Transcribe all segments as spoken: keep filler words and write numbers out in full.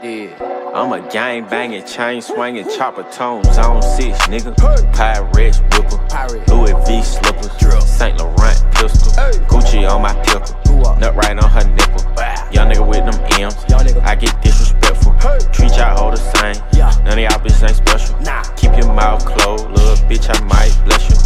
Yeah. I'm a gang banging, chain swinging, chopper tone, zone six, nigga. Pyrex whipper, Louis V slippers, Saint Laurent pistol, Gucci on my pickle, nut right on her nipple. Young nigga with them M's, I get disrespectful. Treat y'all all the same, none of y'all bitches ain't special. Keep your mouth closed, little bitch, I might bless you.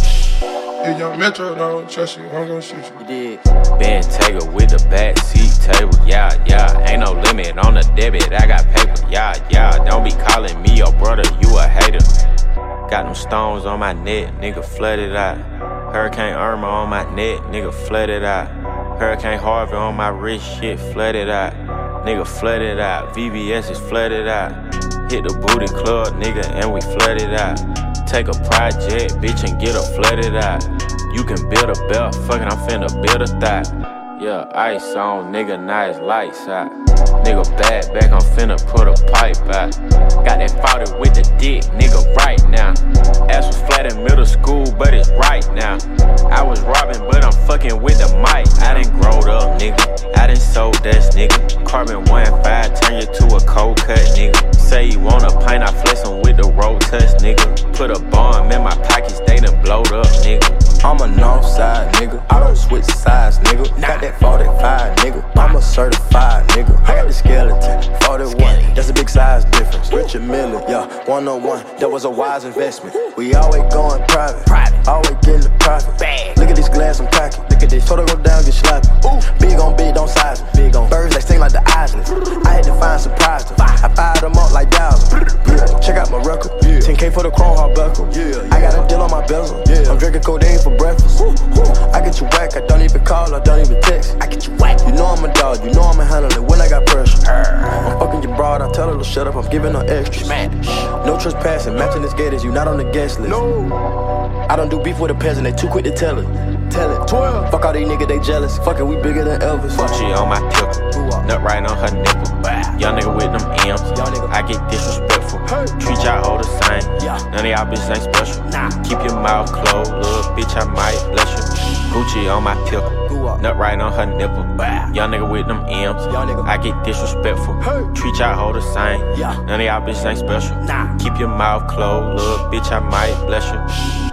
If young Metro don't trust you, I'm gon' shoot you. You did. Ben Tager with the back seat table, yeah, yeah. Ain't no limit on the debit, I got paper, yeah, yeah. Don't be calling me your brother, you a hater. Got them stones on my neck, nigga, flooded out. Hurricane Irma on my neck, nigga, flooded out. Hurricane Harvey on my wrist, shit, flooded out. Nigga, flooded out. V V S is flooded out. Hit the booty club, nigga, and we flooded out. Take a project, bitch, and get her flooded out. You can build a belt, fucking, I'm finna build a thigh. Yeah, ice on, nigga, nice lights out. Nigga, bad back, I'm finna put a pipe out. Got that forty with the dick, nigga, right now. Ass was flat in middle school, but it's right now. I was robbing, but I'm fucking with the mic. I done growed up, nigga. I done sold that, nigga. Carbon one five, turn you to a cold cut, nigga. Say you want a pint, I flex him with the road touch, nigga. Put a bomb in my pockets, they done blowed up, nigga. I'm a north side, nigga. I don't switch sides, nigga. Got that forty-five, nigga. I'm a certified, nigga. I got the skeleton, forty-one. That's a big size difference. Rich a million, yeah. one oh one, that was a wise investment. We always going private, private. Always getting the profit. Bang. Look at this glass, I'm cracking. Look at this, total go down, get slapping. Ooh. Big on big, don't size me. Big on birds, they sting like the Islands. I had to find surprise them. I fired them up like Dowser. Yeah. Check out my record. Yeah. ten K for the chrome hard buckle. Yeah, yeah. I got a deal on my bezel. Yeah. I'm drinking codeine for breakfast. Ooh, ooh. I get you whack, I don't even call, I don't even text. I get you whack. You know I'm a dog, you know I'm a handle it when I got pressure. I'm fucking your broad, I tell her to shut up, I'm giving her extras. No trespassing, matching this gators, you not on the guest list. No. I don't do beef with a peasant, they too quick to tell it. Tell it. twelve. Fuck all these niggas, they jealous. Fuck it, we bigger than Elvis. Gucci on my pickle, nut right on her nipple. Young nigga with them M's, I get disrespectful. Treat y'all all the same, none of y'all bitches ain't special. Keep your mouth closed, little bitch, I might bless you. Gucci on my pickle, nut right on her nipple. Young nigga with them M's, I get disrespectful. Treat y'all all the same, none of y'all bitches ain't special. Keep your mouth closed, little bitch, I might bless you.